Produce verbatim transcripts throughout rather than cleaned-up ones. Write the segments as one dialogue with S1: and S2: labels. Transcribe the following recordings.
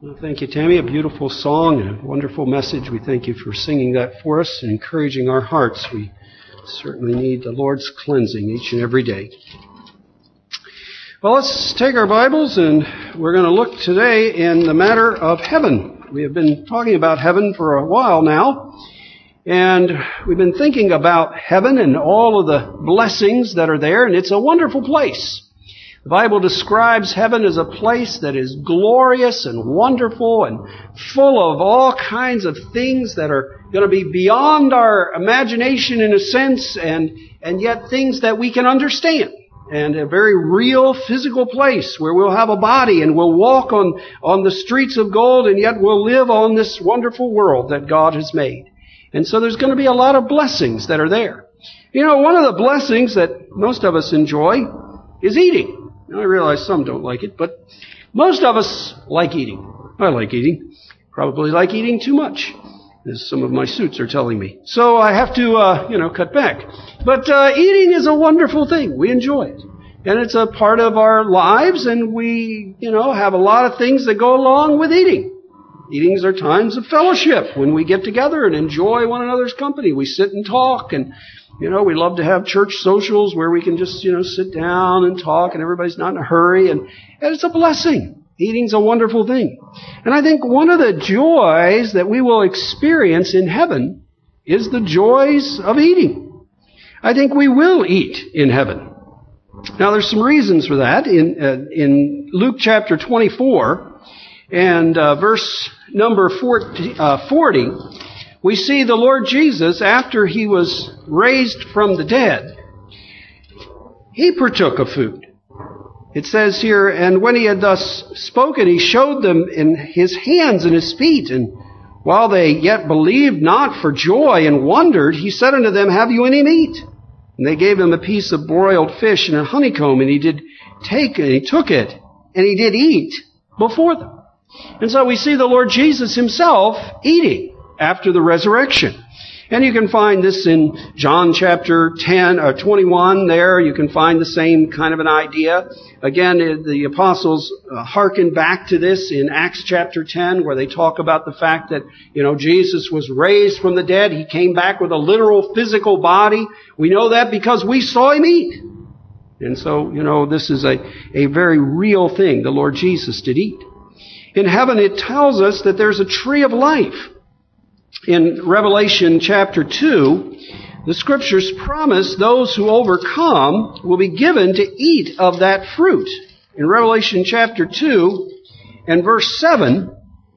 S1: Well, thank you, Tammy. A beautiful song and a wonderful message. We thank you for singing that for us and encouraging our hearts. We certainly need the Lord's cleansing each and every day. Well, let's take our Bibles and we're going to look today in the matter of heaven. We have been talking about heaven for a while now, and we've been thinking about heaven and all of the blessings that are there, and it's a wonderful place. The Bible describes heaven as a place that is glorious and wonderful and full of all kinds of things that are going to be beyond our imagination in a sense, and, and yet things that we can understand. And a very real physical place where we'll have a body and we'll walk on, on the streets of gold, and yet we'll live on this wonderful world that God has made. And so there's going to be a lot of blessings that are there. You know, one of the blessings that most of us enjoy is eating. I realize some don't like it, but most of us like eating. I like eating. Probably like eating too much, as some of my suits are telling me. So I have to, uh, you know, cut back. But uh, eating is a wonderful thing. We enjoy it. And it's a part of our lives, and we, you know, have a lot of things that go along with eating. Eatings are times of fellowship when we get together and enjoy one another's company. We sit and talk, and you know, we love to have church socials where we can just, you know, sit down and talk and everybody's not in a hurry. And, and it's a blessing. Eating's a wonderful thing. And I think one of the joys that we will experience in heaven is the joys of eating. I think we will eat in heaven. Now, there's some reasons for that. In, uh, in Luke chapter twenty-four and uh, verse number forty, uh, forty, we see the Lord Jesus, after he was raised from the dead, he partook of food. It says here, and when he had thus spoken, he showed them in his hands and his feet. And while they yet believed not for joy and wondered, he said unto them, have you any meat? And they gave him a piece of broiled fish and a honeycomb, and he did take it, he took it, and he did eat before them. And so we see the Lord Jesus himself eating after the resurrection. And you can find this in John chapter ten or twenty-one there. You can find the same kind of an idea. Again, the apostles hearken back to this in Acts chapter ten, where they talk about the fact that, you know, Jesus was raised from the dead. He came back with a literal physical body. We know that because we saw him eat. And so, you know, this is a, a very real thing. The Lord Jesus did eat. In heaven, it tells us that there's a tree of life. In Revelation chapter two, the Scriptures promise those who overcome will be given to eat of that fruit. In Revelation chapter two and verse seven,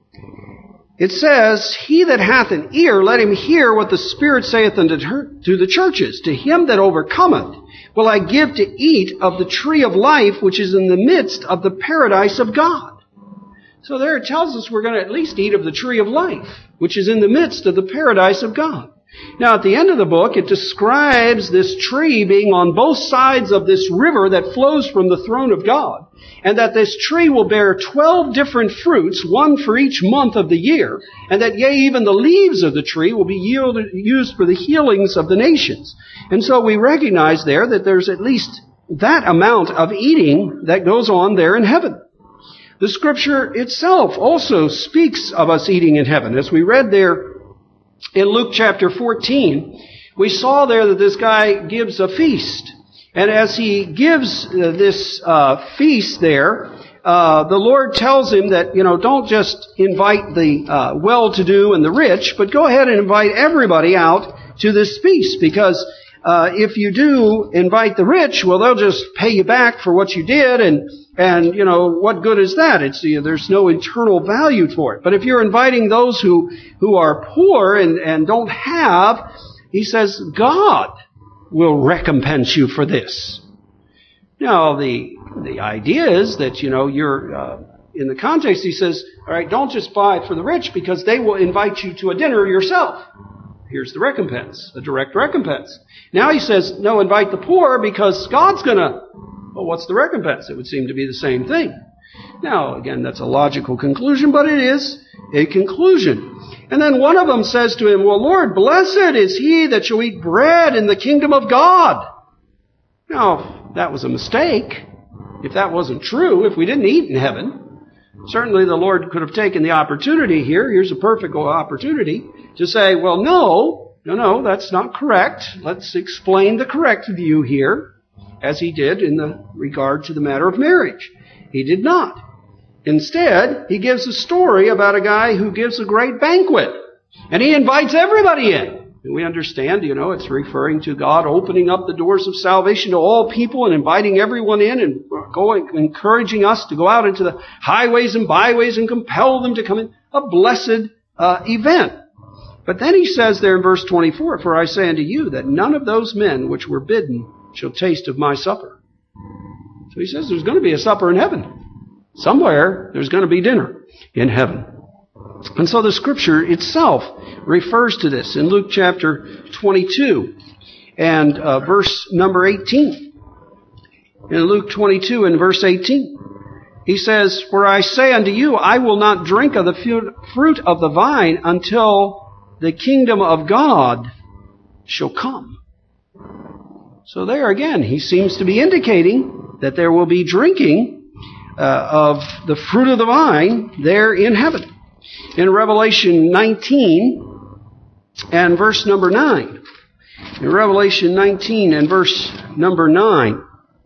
S1: it says, he that hath an ear, let him hear what the Spirit saith unto the churches. To him that overcometh will I give to eat of the tree of life, which is in the midst of the paradise of God. So there it tells us we're going to at least eat of the tree of life, which is in the midst of the paradise of God. Now, at the end of the book, it describes this tree being on both sides of this river that flows from the throne of God, and that this tree will bear twelve different fruits, one for each month of the year, and that, yea, even the leaves of the tree will be yielded, used for the healings of the nations. And so we recognize there that there's at least that amount of eating that goes on there in heaven. The Scripture itself also speaks of us eating in heaven. As we read there in Luke chapter fourteen, we saw there that this guy gives a feast. And as he gives uh, this uh, feast there, uh, the Lord tells him that, you know, don't just invite the uh, well-to-do and the rich, but go ahead and invite everybody out to this feast, because uh, if you do invite the rich, well, they'll just pay you back for what you did, and And, you know, what good is that? It's, you know, there's no internal value for it. But if you're inviting those who, who are poor and, and don't have, he says, God will recompense you for this. Now, the, the idea is that, you know, you're, uh, in the context, he says, all right, don't just buy it for the rich, because they will invite you to a dinner yourself. Here's the recompense, a direct recompense. Now he says, no, invite the poor, because God's gonna, well, what's the recompense? It would seem to be the same thing. Now, again, that's a logical conclusion, but it is a conclusion. And then one of them says to him, well, Lord, blessed is he that shall eat bread in the kingdom of God. Now, that was a mistake. If that wasn't true, if we didn't eat in heaven, Certainly the Lord could have taken the opportunity here. Here's a perfect opportunity to say, well, no, no, no, that's not correct. Let's explain the correct view here, as he did in the regard to the matter of marriage. He did not. Instead, he gives a story about a guy who gives a great banquet, and he invites everybody in. And we understand, you know, it's referring to God opening up the doors of salvation to all people and inviting everyone in and going, encouraging us to go out into the highways and byways and compel them to come in. A blessed uh, event. But then he says there in verse twenty-four, "For I say unto you that none of those men which were bidden shall taste of my supper." So he says there's going to be a supper in heaven. Somewhere there's going to be dinner in heaven. And so the scripture itself refers to this in Luke chapter twenty-two and uh, verse number eighteen. In Luke twenty-two and verse eighteen, he says, "For I say unto you, I will not drink of the fruit of the vine until the kingdom of God shall come." So there again, he seems to be indicating that there will be drinking uh, of the fruit of the vine there in heaven. In Revelation nineteen and verse number nine. In Revelation nineteen and verse number nine.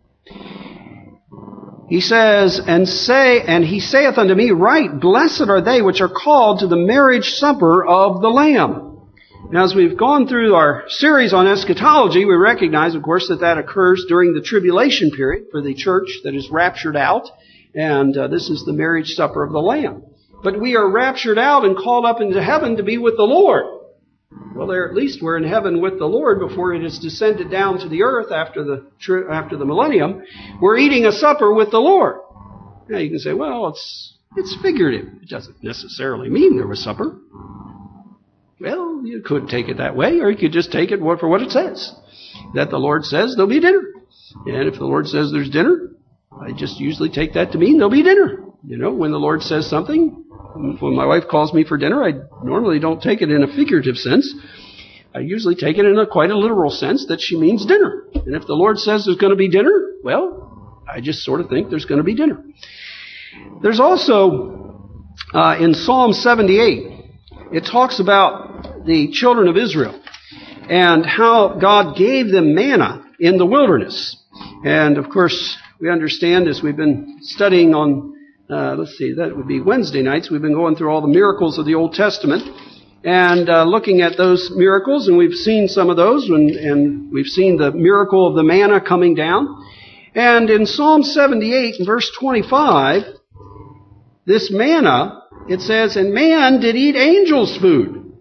S1: He says, and say, and he saith unto me, Right, blessed are they which are called to the marriage supper of the Lamb. Now, as we've gone through our series on eschatology, we recognize, of course, that that occurs during the tribulation period for the church that is raptured out. And uh, this is the marriage supper of the Lamb. But we are raptured out and called up into heaven to be with the Lord. Well, there at least we're in heaven with the Lord before it has descended down to the earth after the after the millennium. We're eating a supper with the Lord. Now you can say, well, it's it's figurative. It doesn't necessarily mean there was supper. Well, you could take it that way, or you could just take it for what it says. That the Lord says there'll be dinner. And if the Lord says there's dinner, I just usually take that to mean there'll be dinner. You know, when the Lord says something, when my wife calls me for dinner, I normally don't take it in a figurative sense. I usually take it in a quite a literal sense that she means dinner. And if the Lord says there's going to be dinner, well, I just sort of think there's going to be dinner. There's also, uh, in Psalm seventy-eight, it talks about the children of Israel and how God gave them manna in the wilderness. And, of course, we understand as we've been studying on Uh, let's see, that would be Wednesday nights. We've been going through all the miracles of the Old Testament and uh, looking at those miracles, and we've seen some of those, and, and we've seen the miracle of the manna coming down. And in Psalm seventy-eight, verse twenty-five, this manna, it says, "And man did eat angels' food."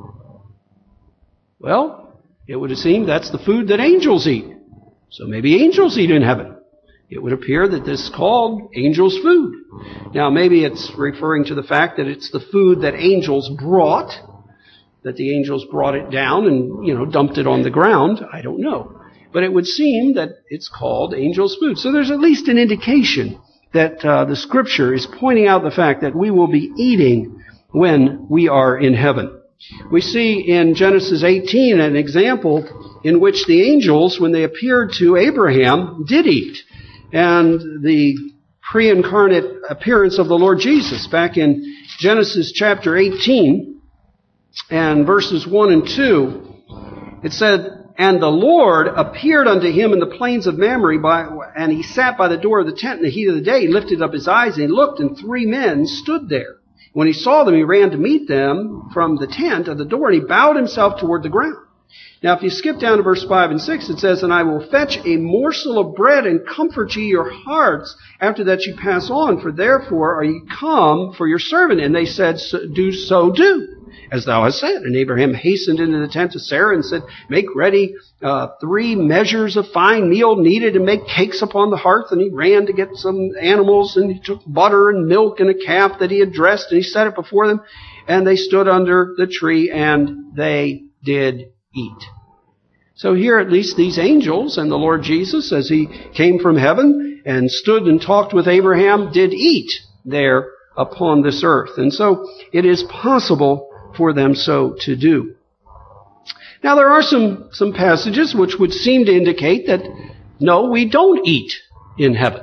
S1: Well, it would seem that's the food that angels eat. So maybe angels eat in heaven. It would appear that this is called angels' food. Now, maybe it's referring to the fact that it's the food that angels brought, that the angels brought it down and, you know, dumped it on the ground. I don't know. But it would seem that it's called angels' food. So there's at least an indication that uh, the Scripture is pointing out the fact that we will be eating when we are in heaven. We see in Genesis eighteen an example in which the angels, when they appeared to Abraham, did eat. And the pre-incarnate appearance of the Lord Jesus back in Genesis chapter eighteen and verses one and two, it said, "And the Lord appeared unto him in the plains of Mamre, by, and he sat by the door of the tent in the heat of the day. He lifted up his eyes and he looked, and three men stood there. When he saw them, he ran to meet them from the tent of the door, and he bowed himself toward the ground." Now, if you skip down to verse five and six, it says, "And I will fetch a morsel of bread and comfort ye your hearts after that ye pass on, for therefore are ye come for your servant." And they said, "Do so do, as thou hast said." And Abraham hastened into the tent of Sarah and said, "Make ready uh, three measures of fine meal kneaded, and make cakes upon the hearth." And he ran to get some animals, and he took butter and milk and a calf that he had dressed, and he set it before them. And they stood under the tree, and they did eat. So here at least these angels and the Lord Jesus, as he came from heaven and stood and talked with Abraham, did eat there upon this earth. And so it is possible for them so to do. Now there are some, some passages which would seem to indicate that no, we don't eat in heaven.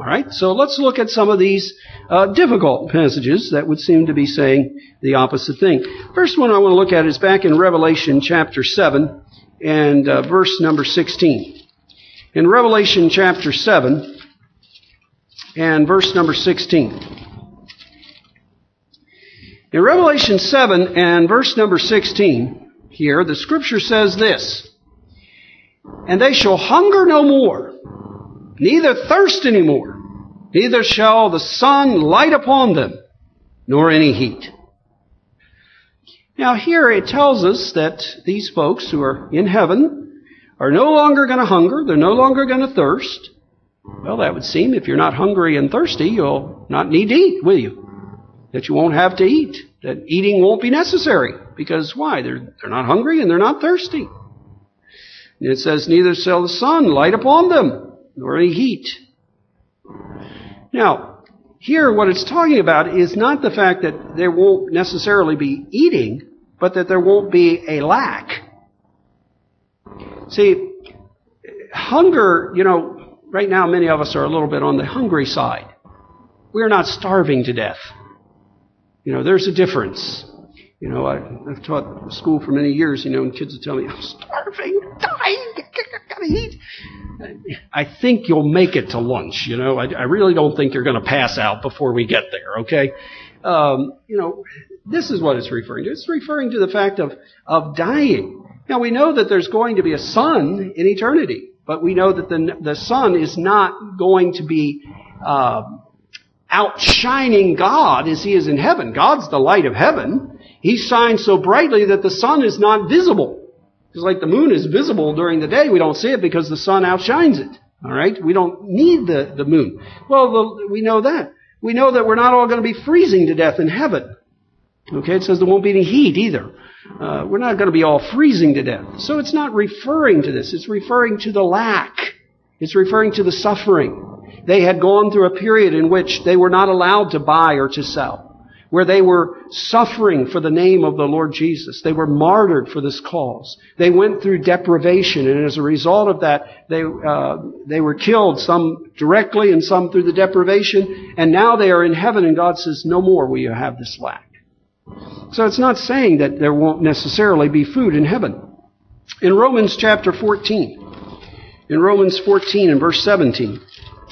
S1: All right, so let's look at some of these uh, difficult passages that would seem to be saying the opposite thing. First one I want to look at is back in Revelation chapter seven and uh, verse number sixteen. In Revelation chapter seven and verse number sixteen. In Revelation seven and verse number sixteen, here, the Scripture says this, "And they shall hunger no more, neither thirst any more, neither shall the sun light upon them, nor any heat." Now here it tells us that these folks who are in heaven are no longer going to hunger, they're no longer going to thirst. Well, that would seem if you're not hungry and thirsty, you'll not need to eat, will you? That you won't have to eat, that eating won't be necessary. Because why? They're, they're not hungry and they're not thirsty. And it says, "Neither shall the sun light upon them, nor any heat." Now, here what it's talking about is not the fact that there won't necessarily be eating, but that there won't be a lack. See, hunger, you know, right now many of us are a little bit on the hungry side. We're not starving to death. You know, there's a difference. You know, I, I've taught school for many years, you know, and kids will tell me, "I'm starving, I'm dying, I gotta eat." I think you'll make it to lunch, you know. I, I really don't think you're going to pass out before we get there, okay? Um, you know, this is what it's referring to. It's referring to the fact of, of dying. Now, we know that there's going to be a sun in eternity, but we know that the, the sun is not going to be uh, outshining God as he is in heaven. God's the light of heaven. He shines so brightly that the sun is not visible. Just like the moon is visible during the day, we don't see it because the sun outshines it. All right? We don't need the, the moon. Well, the, we know that. We know that we're not all going to be freezing to death in heaven. Okay? It says there won't be any heat either. Uh, we're not going to be all freezing to death. So it's not referring to this. It's referring to the lack. It's referring to the suffering. They had gone through a period in which they were not allowed to buy or to sell, where they were suffering for the name of the Lord Jesus. They were martyred for this cause. They went through deprivation, and as a result of that, they uh, they were killed, some directly and some through the deprivation, and now they are in heaven, and God says, "No more will you have this lack." So it's not saying that there won't necessarily be food in heaven. In Romans chapter fourteen, in Romans fourteen and verse seventeen,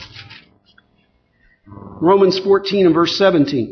S1: Romans fourteen and verse seventeen,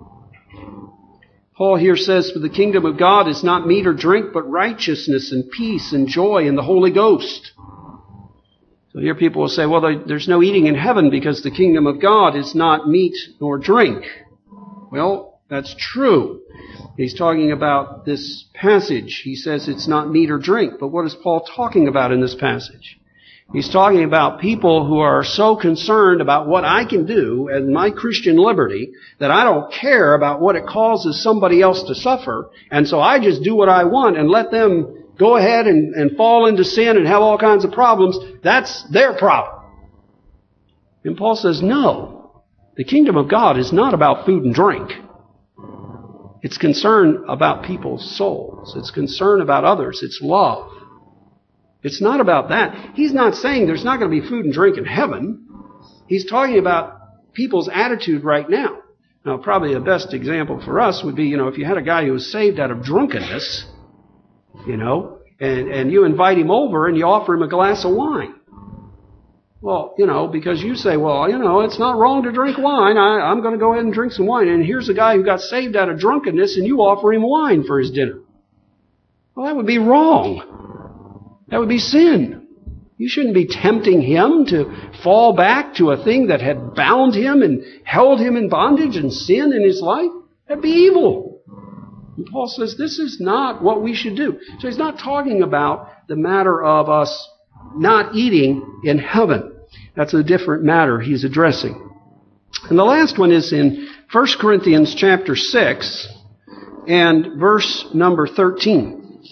S1: Paul here says, "For the kingdom of God is not meat or drink, but righteousness and peace and joy in the Holy Ghost." So here people will say, well, there's no eating in heaven because the kingdom of God is not meat nor drink. Well, that's true. He's talking about this passage. He says it's not meat or drink. But what is Paul talking about in this passage? He's talking about people who are so concerned about what I can do and my Christian liberty that I don't care about what it causes somebody else to suffer. And so I just do what I want and let them go ahead and, and fall into sin and have all kinds of problems. That's their problem. And Paul says, no, the kingdom of God is not about food and drink. It's concern about people's souls. It's concern about others. It's love. It's not about that. He's not saying there's not going to be food and drink in heaven. He's talking about people's attitude right now. Now, probably the best example for us would be, you know, if you had a guy who was saved out of drunkenness, you know, and, and you invite him over and you offer him a glass of wine. Well, you know, because you say, well, you know, it's not wrong to drink wine. I, I'm going to go ahead and drink some wine. And here's a guy who got saved out of drunkenness and you offer him wine for his dinner. Well, that would be wrong. That would be sin. You shouldn't be tempting him to fall back to a thing that had bound him and held him in bondage and sin in his life. That'd be evil. And Paul says this is not what we should do. So he's not talking about the matter of us not eating in heaven. That's a different matter he's addressing. And the last one is in First Corinthians chapter six and verse number thirteen.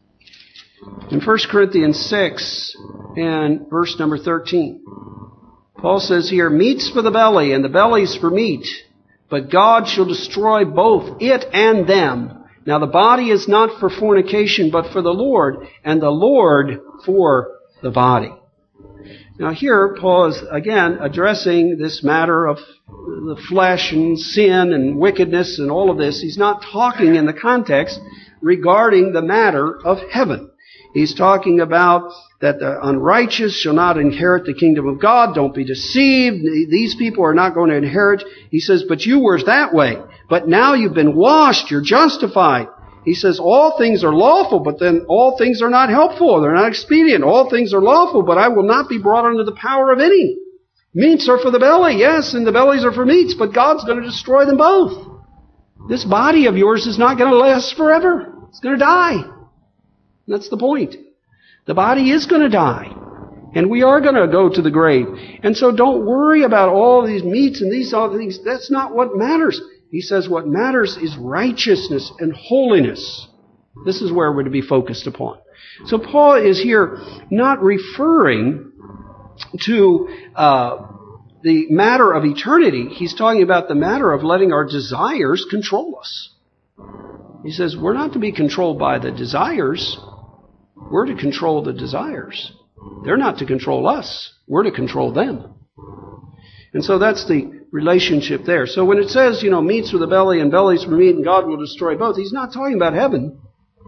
S1: In First Corinthians six and verse number thirteen, Paul says here, meat's for the belly and the belly's for meat, but God shall destroy both it and them. Now the body is not for fornication, but for the Lord, and the Lord for the body. Now here, Paul is again addressing this matter of the flesh and sin and wickedness and all of this. He's not talking in the context regarding the matter of heaven. He's talking about that the unrighteous shall not inherit the kingdom of God. Don't be deceived. These people are not going to inherit. He says, but you were that way. But now you've been washed. You're justified. He says, all things are lawful, but then all things are not helpful. They're not expedient. All things are lawful, but I will not be brought under the power of any. Meats are for the belly, yes, and the bellies are for meats, but God's going to destroy them both. This body of yours is not going to last forever. It's going to die. That's the point. The body is going to die. And we are going to go to the grave. And so don't worry about all these meats and these other things. That's not what matters. He says what matters is righteousness and holiness. This is where we're to be focused upon. So Paul is here not referring to uh, the matter of eternity. He's talking about the matter of letting our desires control us. He says we're not to be controlled by the desires. We're to control the desires. They're not to control us. We're to control them. And so that's the relationship there. So when it says, you know, meats for the belly and bellies for meat and God will destroy both, he's not talking about heaven.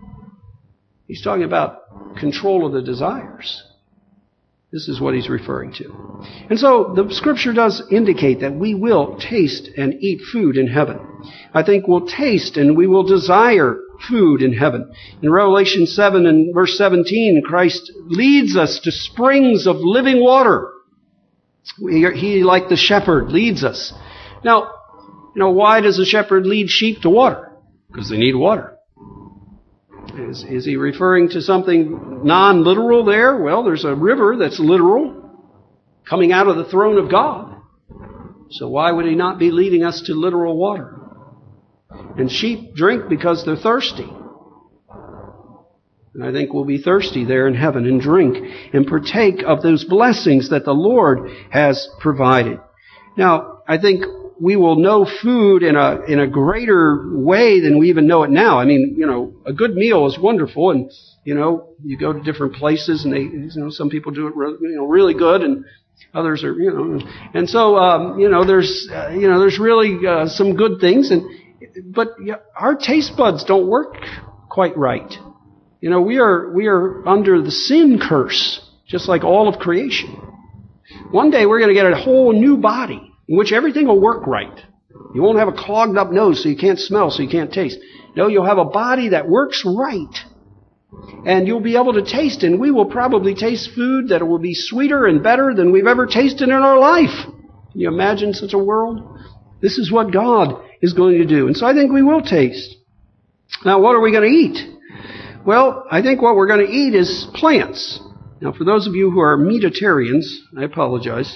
S1: He's talking about control of the desires. This is what he's referring to. And so the scripture does indicate that we will taste and eat food in heaven. I think we'll taste and we will desire food in heaven. In Revelation seven and verse seventeen, Christ leads us to springs of living water. He, like the shepherd, leads us. Now, you know, why does the shepherd lead sheep to water? Because they need water. Is, is he referring to something non-literal there? Well, there's a river that's literal coming out of the throne of God. So why would he not be leading us to literal water? And sheep drink because they're thirsty. And I think we'll be thirsty there in heaven and drink and partake of those blessings that the Lord has provided. Now, I think we will know food in a in a greater way than we even know it now. I mean, you know, a good meal is wonderful, and you know, you go to different places, and they, you know, some people do it, re- you know, really good, and others are, you know, and so, um, you know, there's, uh, you know, there's really uh, some good things, and but yeah, our taste buds don't work quite right. You know, we are we are under the sin curse, just like all of creation. One day we're going to get a whole new body in which everything will work right. You won't have a clogged up nose so you can't smell, so you can't taste. No, you'll have a body that works right. And you'll be able to taste, and we will probably taste food that will be sweeter and better than we've ever tasted in our life. Can you imagine such a world? This is what God is going to do. And so I think we will taste. Now, what are we going to eat? Well, I think what we're going to eat is plants. Now, for those of you who are meatitarians, I apologize.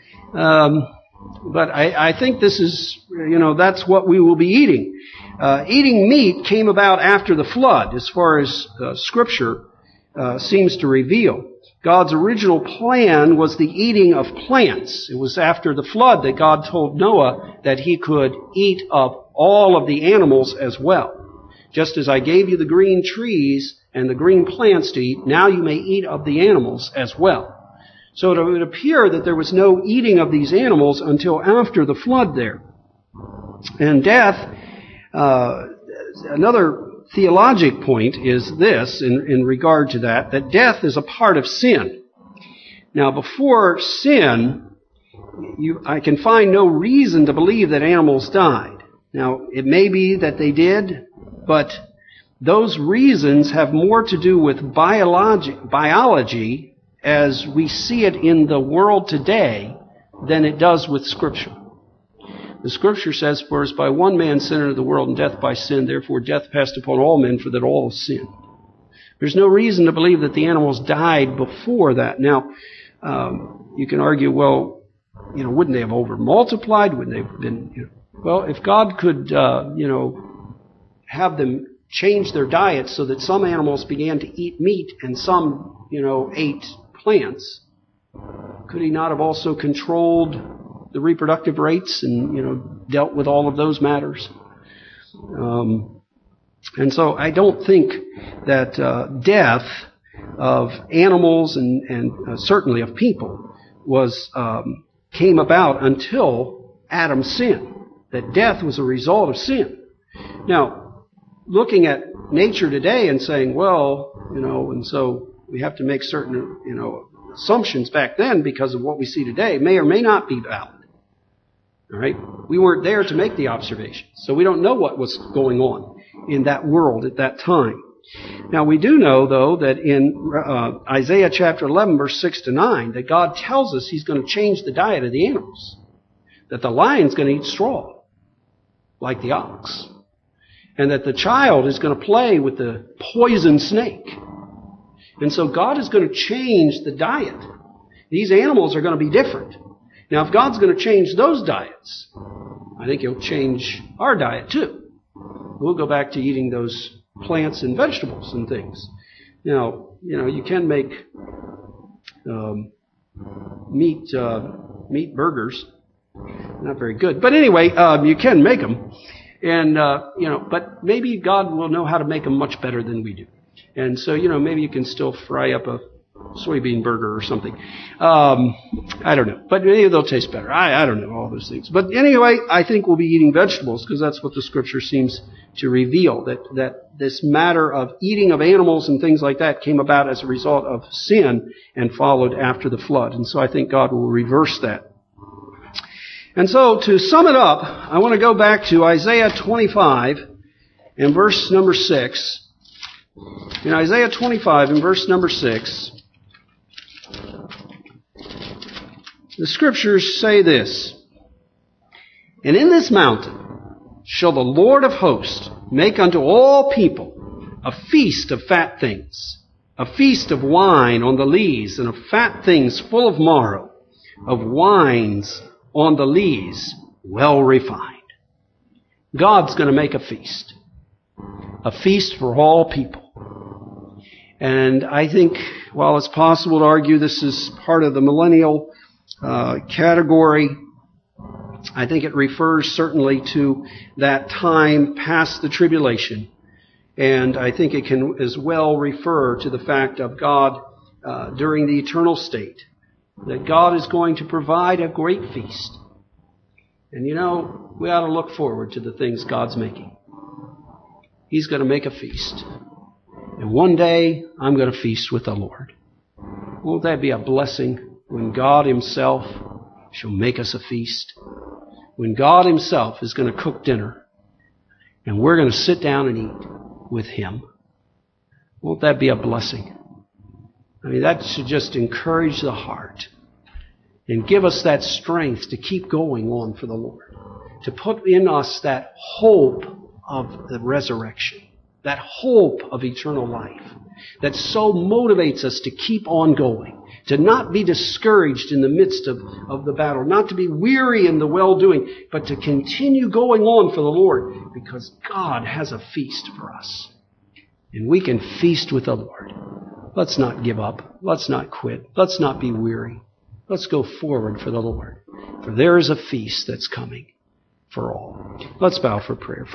S1: Um, but I, I think this is, you know, that's what we will be eating. Uh, eating meat came about after the flood, as far as uh, Scripture uh, seems to reveal. God's original plan was the eating of plants. It was after the flood that God told Noah that he could eat of all of the animals as well. Just as I gave you the green trees and the green plants to eat, now you may eat of the animals as well. So it would appear that there was no eating of these animals until after the flood there. And death, uh, another theologic point is this in, in regard to that, that death is a part of sin. Now before sin, you, I can find no reason to believe that animals died. Now it may be that they did, but those reasons have more to do with biology, biology as we see it in the world today than it does with Scripture. The Scripture says, for as by one man sin entered the world, and death by sin, therefore death passed upon all men, for that all have sinned. There's no reason to believe that the animals died before that. Now, um, you can argue, well, you know, wouldn't they have over-multiplied? Wouldn't they have been, you know, well, if God could, uh, you know, have them change their diet so that some animals began to eat meat and some, you know, ate plants, could he not have also controlled the reproductive rates and, you know, dealt with all of those matters? Um, and so I don't think that uh, death of animals and, and uh, certainly of people was um, came about until Adam's sin. That death was a result of sin. Now, looking at nature today and saying, well, you know, and so we have to make certain, you know, assumptions back then because of what we see today may or may not be valid. All right? We weren't there to make the observations, so we don't know what was going on in that world at that time. Now, we do know, though, that in uh, Isaiah chapter eleven, verse six to nine, that God tells us He's going to change the diet of the animals. That the lion's going to eat straw, like the ox. And that the child is going to play with the poison snake. And so God is going to change the diet. These animals are going to be different. Now, if God's going to change those diets, I think He'll change our diet too. We'll go back to eating those plants and vegetables and things. Now, you know, you can make um, meat uh, meat burgers. Not very good. But anyway, um, you can make them. And, uh, you know, but maybe God will know how to make them much better than we do. And so, you know, maybe you can still fry up a soybean burger or something. Um, I don't know. But maybe they'll taste better. I, I don't know, all those things. But anyway, I think we'll be eating vegetables because that's what the Scripture seems to reveal, that, that this matter of eating of animals and things like that came about as a result of sin and followed after the flood. And so I think God will reverse that. And so, to sum it up, I want to go back to Isaiah twenty-five and verse number six. In Isaiah twenty-five and verse number six, the Scriptures say this, "And in this mountain shall the Lord of hosts make unto all people a feast of fat things, a feast of wine on the lees, and of fat things full of marrow, of wines on the lees, well refined." God's going to make a feast. A feast for all people. And I think, while it's possible to argue this is part of the millennial uh, category, I think it refers certainly to that time past the tribulation. And I think it can as well refer to the fact of God uh, during the eternal state. That God is going to provide a great feast. And you know, we ought to look forward to the things God's making. He's going to make a feast. And one day, I'm going to feast with the Lord. Won't that be a blessing when God Himself shall make us a feast? When God Himself is going to cook dinner and we're going to sit down and eat with Him. Won't that be a blessing? I mean, that should just encourage the heart and give us that strength to keep going on for the Lord. To put in us that hope of the resurrection. That hope of eternal life. That so motivates us to keep on going. To not be discouraged in the midst of, of the battle. Not to be weary in the well-doing. But to continue going on for the Lord. Because God has a feast for us. And we can feast with the Lord. Let's not give up. Let's not quit. Let's not be weary. Let's go forward for the Lord. For there is a feast that's coming for all. Let's bow for prayer.